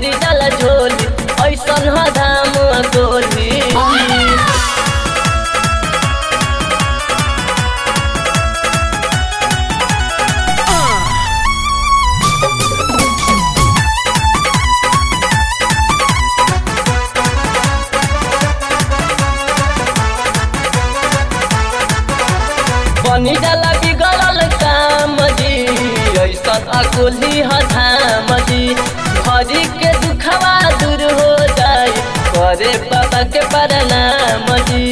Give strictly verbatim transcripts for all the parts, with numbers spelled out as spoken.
भरी जाला झोली ऐसन ह धाम अकोली। बनी जाला बिगड़ल काम जी ऐसन अकोली ह धाम जी। भरी के दुखवा दूर हो जाए करे बाबा के प्रणाम जी।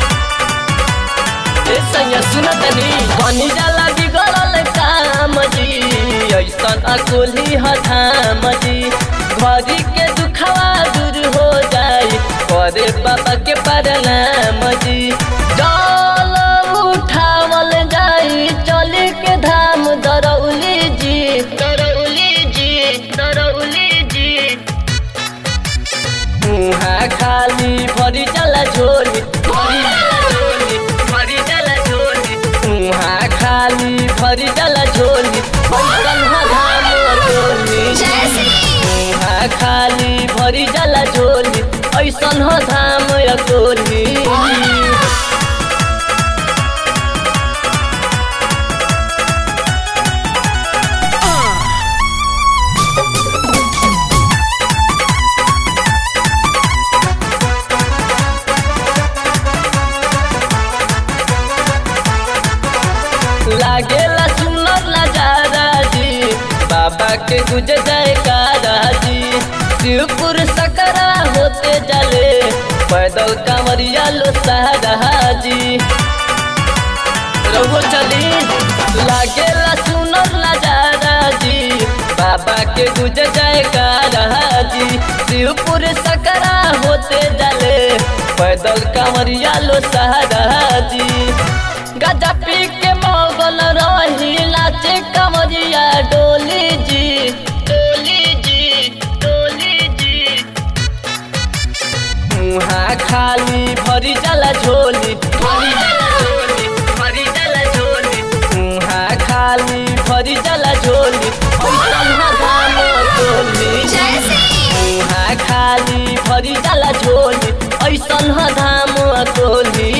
सुनतनी बनी जाला बिगड़ल काम जी ऐसन अकोली ह धाम जी। भरी के दुखवा दूर हो जाए करे बाबा के प्रणाम जी। जल उठावल जाई चल के धाम दरौली जी दरौली जी दरौली जी। मुहा खाली भरी जाला झोली भरी जाला झोली भरी जाला झोली। मुहा खाली भरी जाला झोली ऐसन ह धाम अकोली। मुहा खाली भरी जाला झोली ऐसन ह धाम अकोली। लागेला सुनर नजारा जी बाबा के गुज जयकारा जी। शिवपुर सकरा होते जले पैदल कांवरिया लो सहारा जी। रहो चली लागेला सुनर नजारा जी बाबा के गुज जयकारा जी। शिवपुर सकरा होते जले पैदल कांवरिया लो सहारा जी। गजा पी के मगन रही नाचे कमरिया डोली जी डोली जी डोली जी। मुहा खाली भरी जाला झोली भरी जाला झोली भरी जाला झोली। मुहा खाली भरी जाला झोली ऐसन ह धाम अकोली। मुहा खाली भरी जाला झोली ऐसन ह धाम अकोली।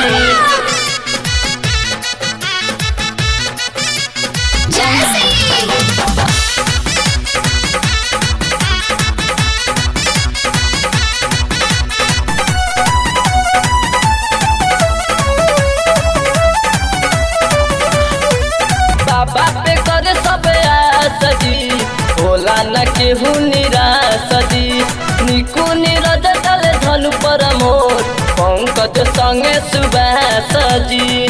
बाबा पे करे सब आस जी होला न केहू निराश जी। निकू नीरज दल धनु पर मोर पंकज संगे सुबास जी।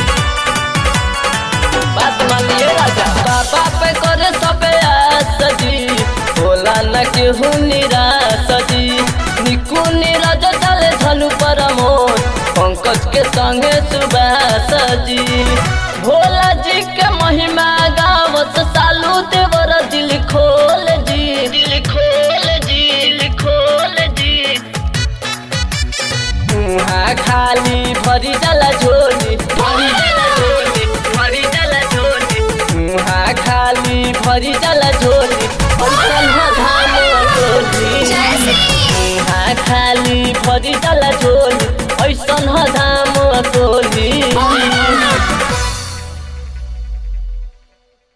बात मानिए राजा बाबा पे करे सब आस जी होला न केहू निराश जी। निकू नीरज दल धनु पर मोर पंकज के संगे सुबास जी। भोला जी के महिमा गावत सालू देवर दिल खोल जी दिल खोल जी दिल खोल जी। मुहा खाली भरी जाला झोली भरी जाला झोली भरी जाला झोली। मुहा खाली भरी जाला झोली ऐसन ह धाम अकोली। मुहा खाली भरी जाला झोली ऐसन ह धाम अकोली।